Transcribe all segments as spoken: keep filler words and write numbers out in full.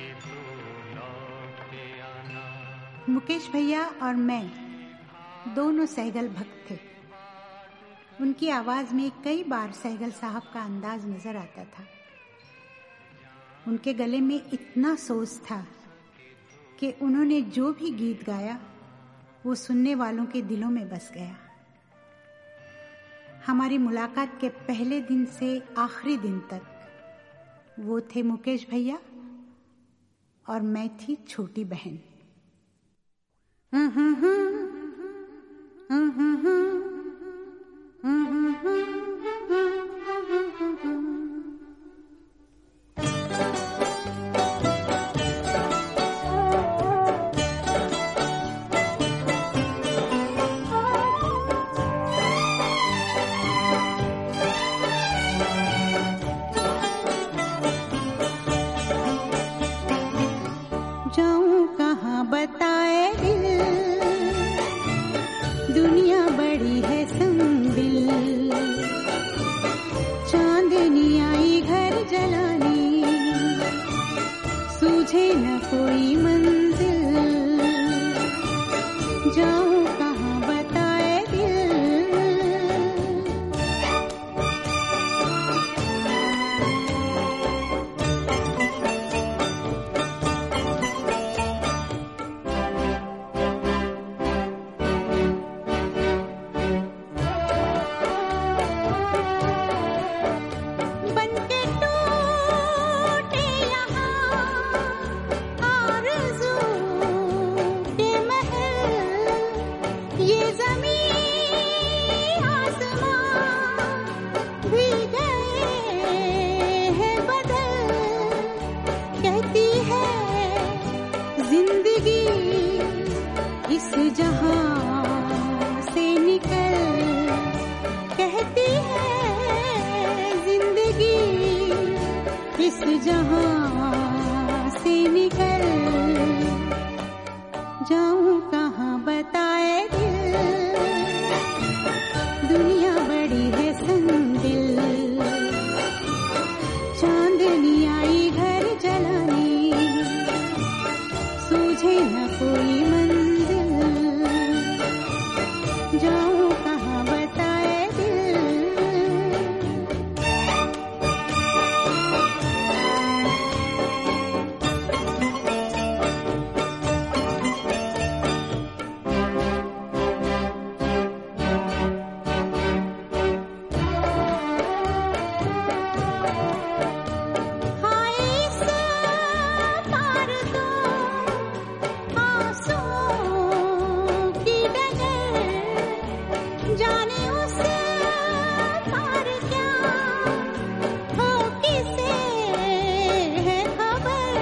मुकेश भैया और मैं दोनों सहगल भक्त थे। उनकी आवाज में कई बार सहगल साहब का अंदाज नजर आता था। उनके गले में इतना सोज था कि उन्होंने जो भी गीत गाया वो सुनने वालों के दिलों में बस गया। हमारी मुलाकात के पहले दिन से आखिरी दिन तक वो थे मुकेश भैया और मैं थी छोटी बहन। जाऊं कहाँ बताए दिल, दुनिया बड़ी है संदिल। चांदनी आई घर जलानी, सूझे न कोई मंजिल। जाऊं कहाँ बताए दिल। इस जहां से निकल, कहती है जिंदगी इस जहां से निकल। जाऊं कहाँ बताए दिल, दुनिया बड़ी है संदिल। चांदनी आई घर जलानी, सूझे न कोई मंजिल। जाऊं कहाँ बताए दिल। हाय इस पार दो आंसुओं की डगर, जाने उस पार क्या हो किसे है खबर।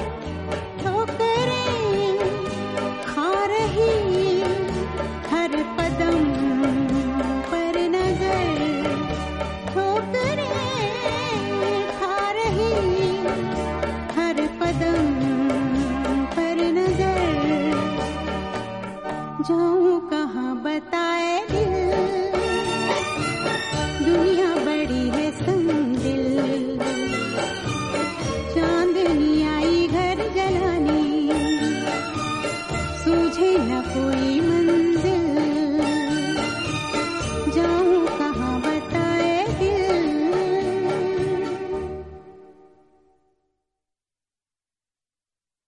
ठोकरें खा रही हर कदम पर नजर, ठोकरें खा रही हर कदम पर नजर। जाऊं